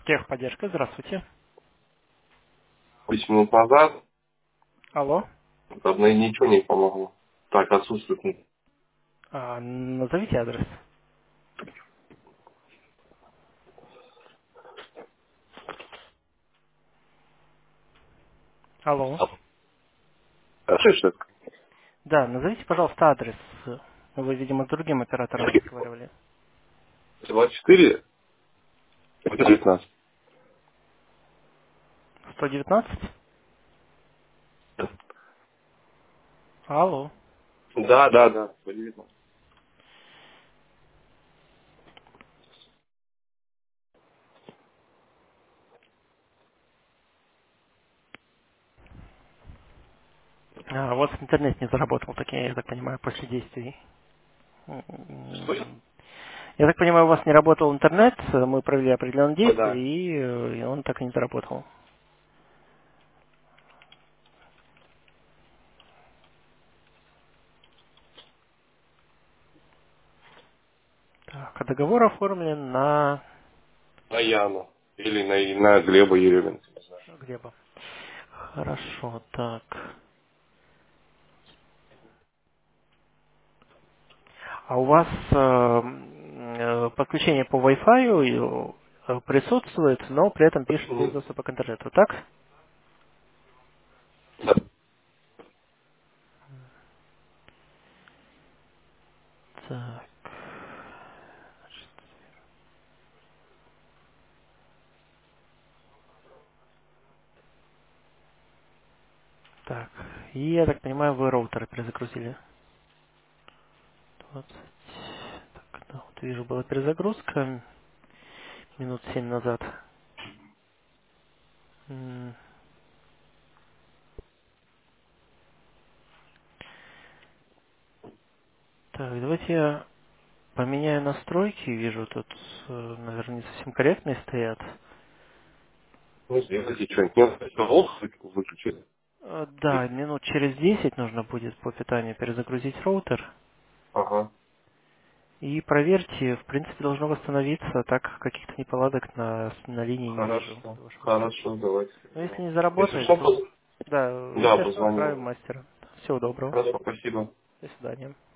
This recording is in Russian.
Техподдержка, здравствуйте. 8 минут назад, Алло. правда, и ничего не помогло. Так, отсутствует. Назовите адрес. Алло. Слышишь? Да, назовите, пожалуйста, адрес. Вы, видимо, с другим оператором разговаривали. 24, 19. 119? Алло. Да, да, да. 119. У вас интернет не заработал, так я так понимаю, после действий. Что? Я так понимаю, у вас не работал интернет, мы провели определенные действия, Да. и он так и не заработал. Так, а договор оформлен на На Яну. Или на Глеба Еремина. Глеба. Хорошо, так. А у вас подключение по Wi-Fi присутствует, но при этом пишет без Мгм. доступа к интернету, так? Да. Так. Так. И я так понимаю, вы роутер перезагрузили. 20. Так, да, вот вижу, была перезагрузка минут 7 назад. М, Так, давайте я поменяю настройки. Вижу, тут, наверное, не совсем корректные стоят. Ну, сделайте что-нибудь. Нет, волос выключили. Да, минут через 10 нужно будет по питанию перезагрузить роутер. Ага. И проверьте, в принципе, должно восстановиться, так как каких-то неполадок на линии не вижу Хорошо. в вашем Хорошо, подключении. давайте. Но если не Если заработает, что, то да, да, если что, отправим позвоню. мастера. Всего доброго. Хорошо, спасибо. До свидания.